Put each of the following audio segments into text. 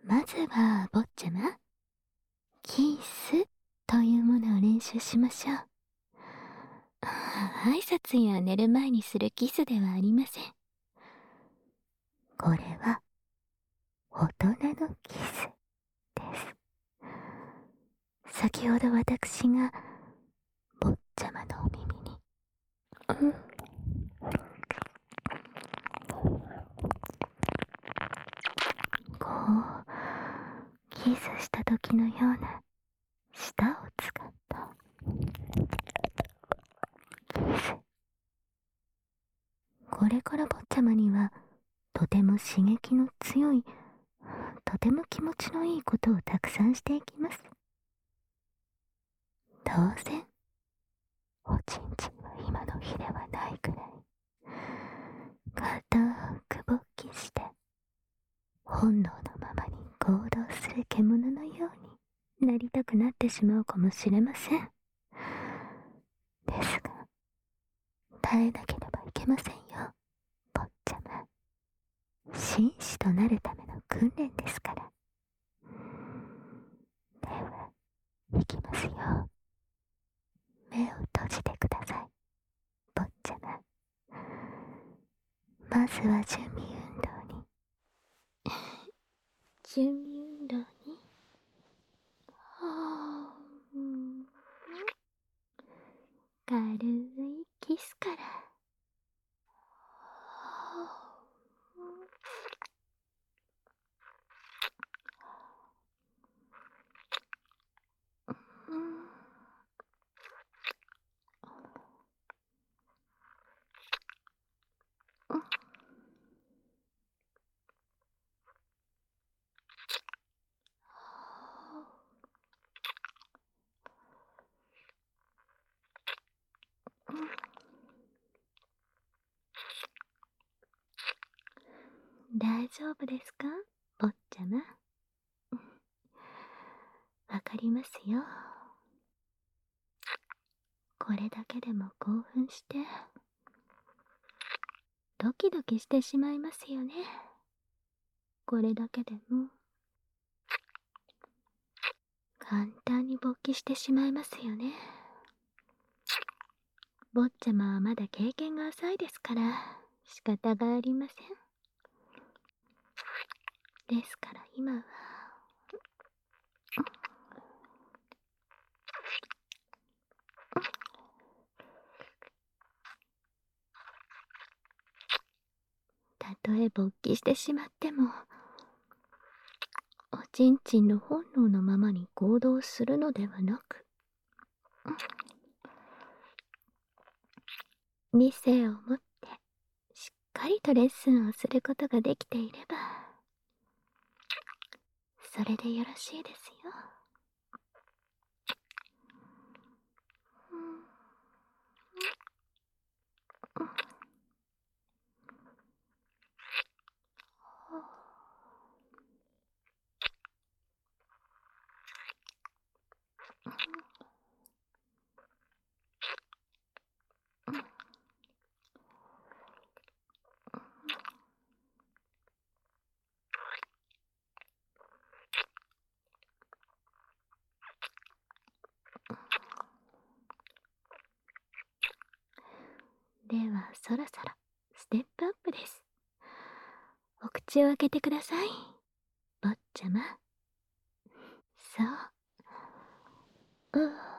まずは坊ちゃま、キスというものを練習しましょう。挨拶や寝る前にするキスではありません。これは大人のキスです。先ほど私が坊ちゃまのお耳に、こうキスした時のような舌を使ったキス。これから坊ちゃまにはとても刺激の強い、とても気持ちのいいことをたくさんしていきます。当然おちんちんは今の日ではないくらい固く勃起して本能のままに行動する獣のようになりたくなってしまうかもしれません。ですが耐えなければいけませんよ、坊ちゃま。紳士となるための訓練ですから。では、いきますよ。目を閉じてください、坊ちゃま。まずは準備運動に。準備運動に。軽いキスから。大丈夫ですか、坊ちゃま。わかりますよ。これだけでも興奮してドキドキしてしまいますよね。これだけでも簡単に勃起してしまいますよね。坊ちゃまはまだ経験が浅いですから仕方がありません。ですから今はたとえ勃起してしまってもおちんちんの本能のままに行動するのではなく、理性を持ってしっかりとレッスンをすることができていればそれでよろしいですよ。ではそろそろステップアップです。お口を開けてください、坊ちゃま。そう。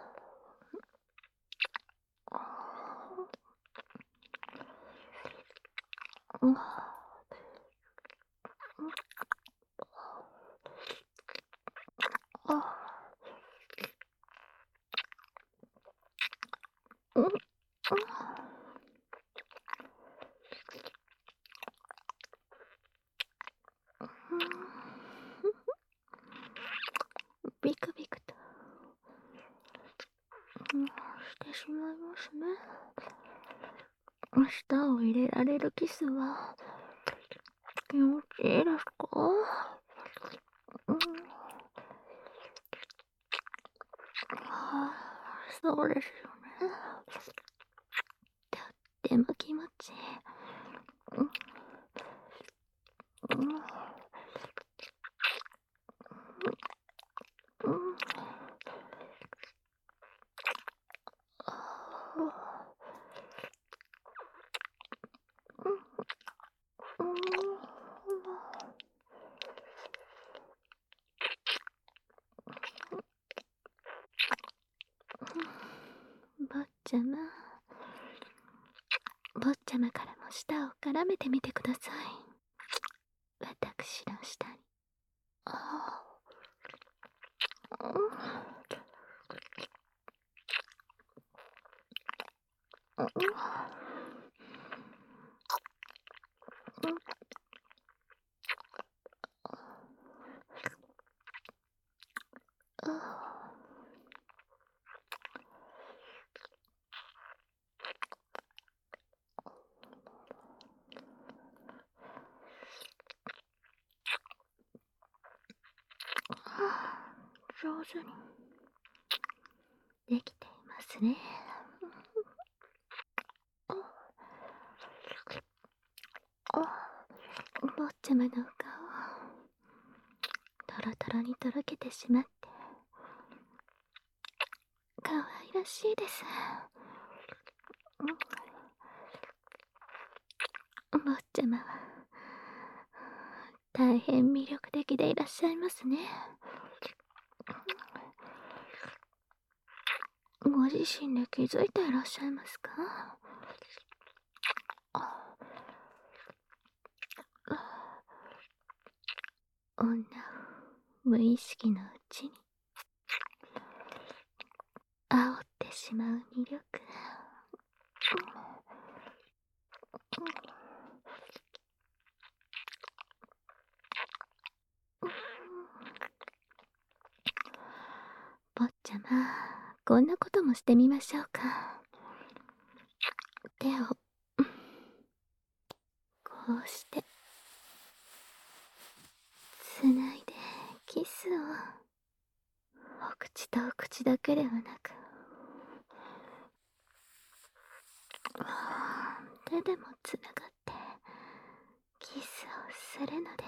ビクビクとしてしまいますね。舌を入れられるキスは気持ちいいですか？そうですよね。とっても気持ちいい。 ちゃま。坊ちゃまからも舌を絡めてみてください。私の舌に。ああ、うん上手にできていますね。坊ちゃまのお顔、トロトロにとろけてしまって、可愛らしいです。坊ちゃまは、大変魅力的でいらっしゃいますね。ご自身で気づいていらっしゃいますか？女を無意識のうちに煽ってしまう魅力。坊ちゃま、こんなこともしてみましょうか。手をこうしてつないでキスを、お口とお口だけではなく、手でもつながってキスをするのです。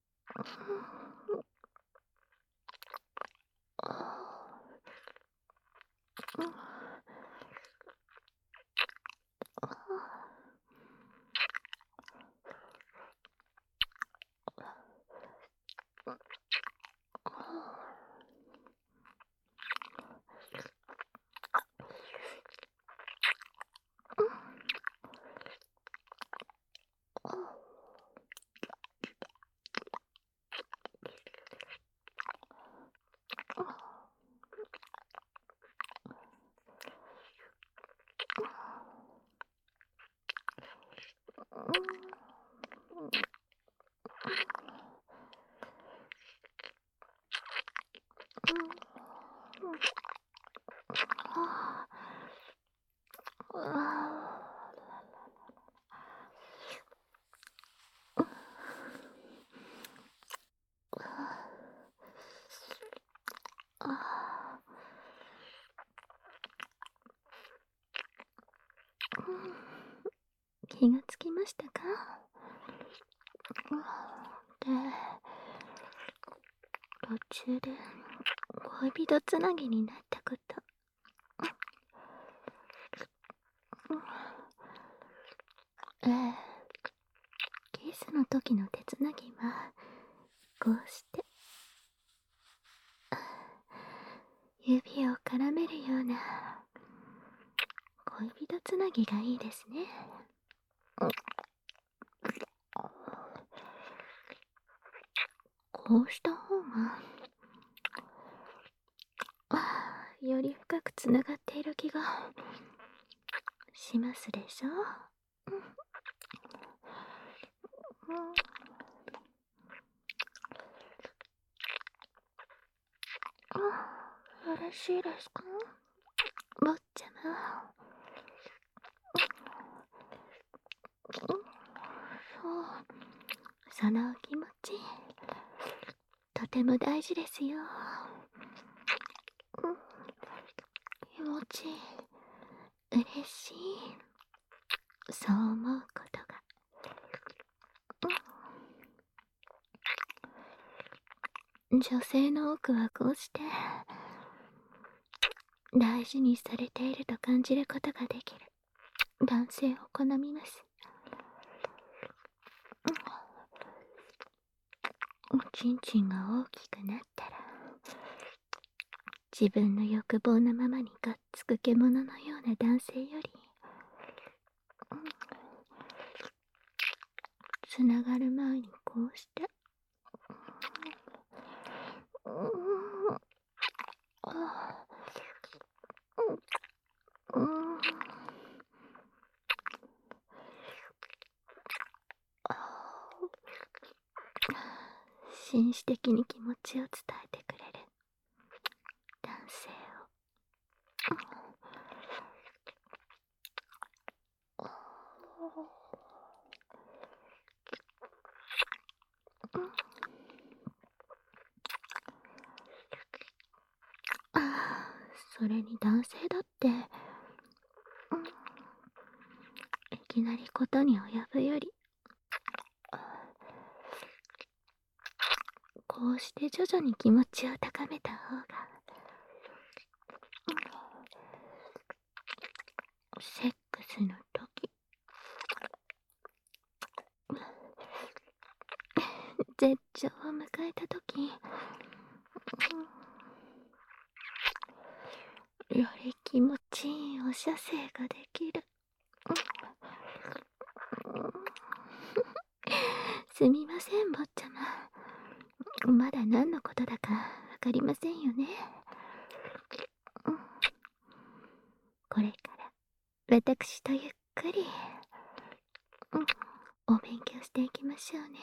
気がつきましたか？で、途中で恋人つなぎになったこと。ええ、キスの時の手つなぎはこうして指を絡めるような恋人つなぎがいいですね。こうした方がより深くつながっている気がしますでしょ。よろしいですか、坊ちゃま。そう、そのお気持ちとても大事ですよ。気持ち嬉しい、そう思うことが。女性の多くはこうして大事にされていると感じることができる男性を好みます。おちんちんが大きくなったら自分の欲望のままにがっつく獣のような男性より、つながる前にこうして、紳士的に気持ちを伝えてくれる男性を、それに男性だって、いきなりことに及ぶより、こうして徐々に気持ちを高めた方が、セックスの時、絶頂を迎えた時、より気持ちいいお射精ができる。すみません、坊ちゃま。まだ何のことだかわかりませんよね。これから私とゆっくり、お勉強していきましょうね。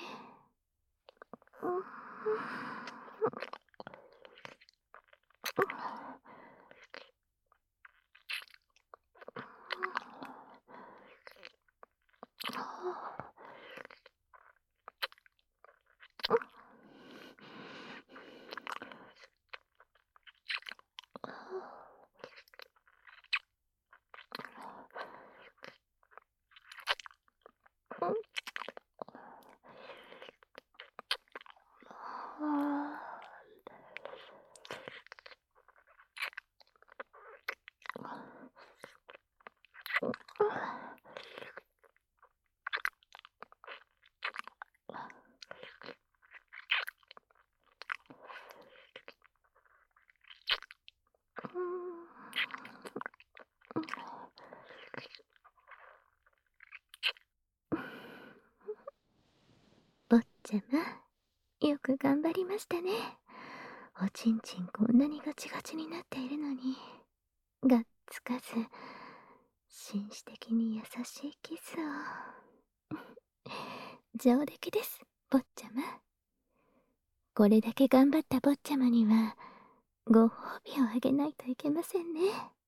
坊ちゃま、よく頑張りましたね。おちんちんこんなにガチガチになっているのに、がっつかず、紳士的に優しいキスを。上出来です、坊ちゃま。これだけ頑張った坊ちゃまには、ご褒美をあげないといけませんね。